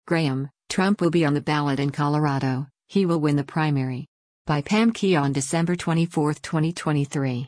Graham, Trump will be on the ballot in Colorado, he will win the primary. By Pam Keon, December 24, 2023.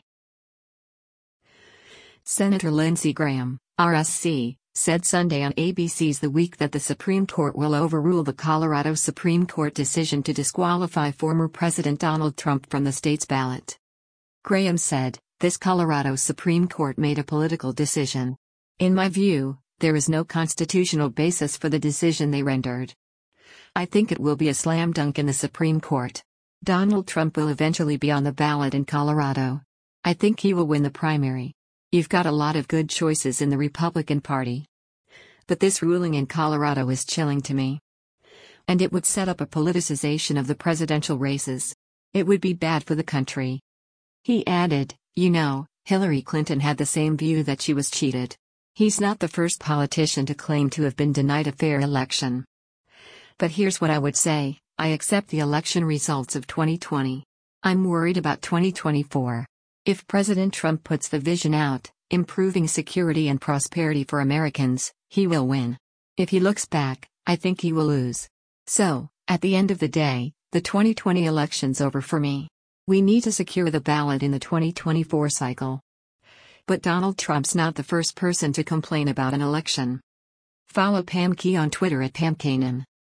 Senator Lindsey Graham, RSC, said Sunday on ABC's The Week that the Supreme Court will overrule the Colorado Supreme Court decision to disqualify former President Donald Trump from the state's ballot. Graham said, "This Colorado Supreme Court made a political decision. In my view, there is no constitutional basis for the decision they rendered. I think it will be a slam dunk in the Supreme Court. Donald Trump will eventually be on the ballot in Colorado. I think he will win the primary. You've got a lot of good choices in the Republican Party. But this ruling in Colorado is chilling to me. And it would set up a politicization of the presidential races. It would be bad for the country." He added, "You know, Hillary Clinton had the same view that she was cheated. He's not the first politician to claim to have been denied a fair election. But here's what I would say: I accept the election results of 2020. I'm worried about 2024. If President Trump puts the vision out, improving security and prosperity for Americans, he will win. If he looks back, I think he will lose. So, at the end of the day, the 2020 election's over for me. We need to secure the ballot in the 2024 cycle." But Donald Trump's not the first person to complain about an election. Follow Pam Key on Twitter at PamKanan.